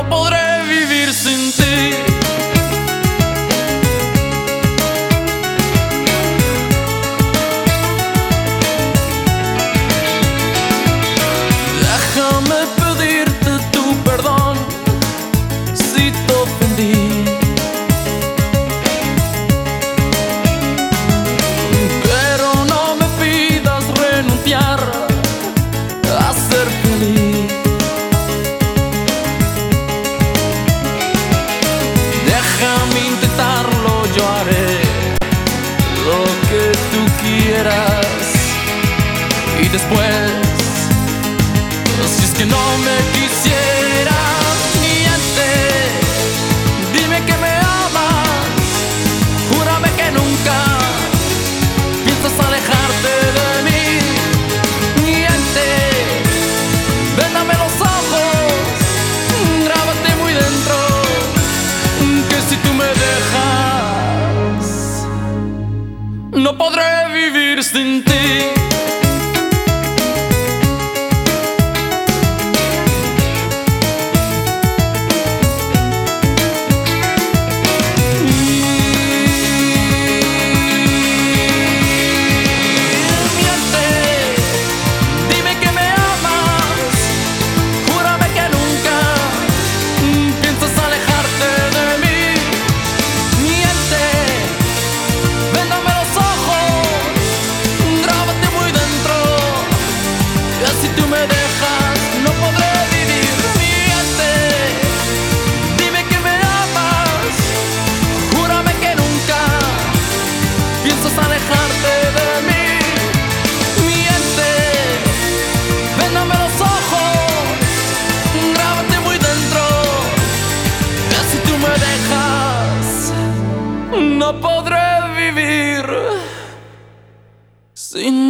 no podré vivir sin ti. Déjame pedirte tu perdón si te ofendí, pero no me pidas renunciar a ser feliz. Déjame intentarlo, yo haré lo que tú quieras. Y después, si es que no me quisieras, miente, dime que me amas, júrame que nunca piensas alejarte de mí. Miente, véndame los ojos, grábate muy dentro, que si tú me dejas, no podré vivir sin ti. Si tú me dejas, no podré vivir. Miente, dime que me amas, júrame que nunca piensas alejarte de mí. Miente, véndame los ojos, grábate muy dentro, que si tú me dejas, no podré vivir sin